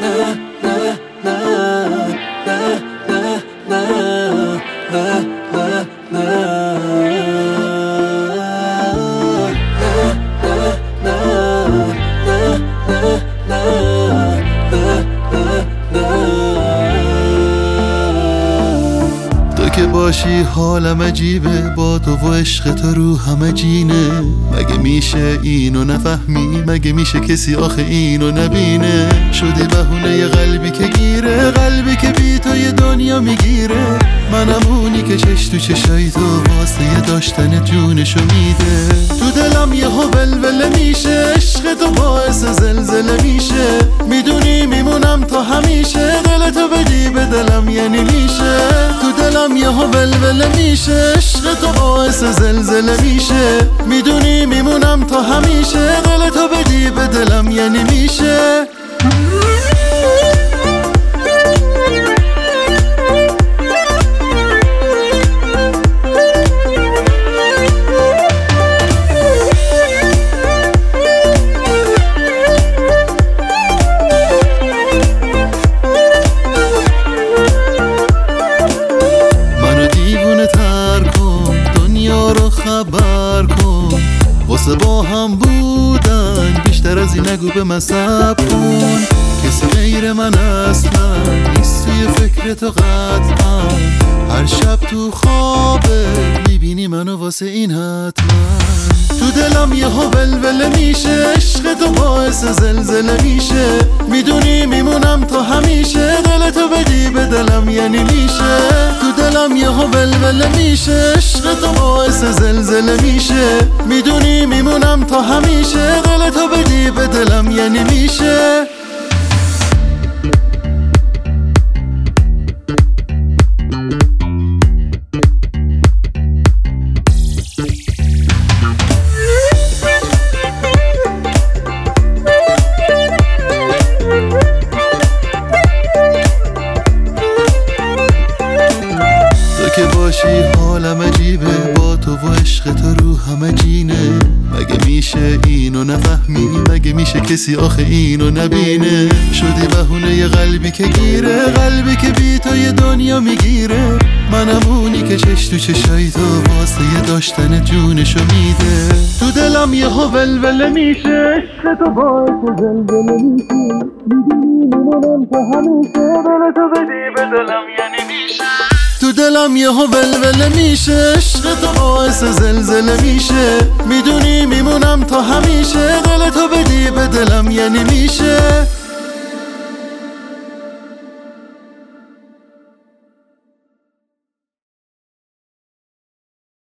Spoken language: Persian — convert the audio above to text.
که باشی حالم عجیبه، با تو و عشق تو روحم عجینه. مگه میشه اینو نفهمی؟ مگه میشه کسی آخه اینو نبینه؟ شدی بهونه ی قلبی که گیره، قلبی که بی تو یه دنیا میگیره. منم اونی که چش تو چشای تو واسه داشتن جونشو میده. تو دلم یه ها ولوله میشه، عشق تو باعث زلزله میشه. میدونی میمونم تا همیشه، دلتو بدی به دلم یعنی میشه. تو دلم یه ها ولوله میشه، عشق تو باعث زلزله میشه. میدونی میمونم تا همیشه، دلتو بدی به دلم یعنی میشه. خبر کن واسه با هم بودن، بیشتر از این نگو به من صبر کن. کسی غیر من اصلا نیست توی فکر تو قطعا. هر شب تو خوابه میبینی منو واسه این حتما. تو دلم یه ها ولوله میشه، عشق تو باعث زلزله میشه. میدونی میمونم تا همیشه، دلتو بدی به دلم یعنی میشه. تو دلم یه ها ولوله میشه، عشق تو باعث زلزله میشه. میدونی میمونم تا همیشه، دلتو بدی به دلم یعنی میشه. که باشی حالم عجیبه، با تو و عشق تو روحم عجینه. مگه میشه اینو نفهمی؟ مگه میشه کسی آخه اینو نبینه؟ شدی بهونه ی قلبی که گیره، قلبی که بی تو یه دنیا میگیره. منم اونی که چش تو چشای تو واسه داشتن جونشو میده. تو دلم یه ها ولوله میشه، عشق تو باعث زلزله میشه. میدونی میمونم تا همیشه، دلتو بدی به دلم یعنی میشه. تو دلم یه ها ولوله میشه، عشق تو باعث زلزله میشه. میدونی میمونم تا همیشه، دلتو بدی به دلم یعنی میشه.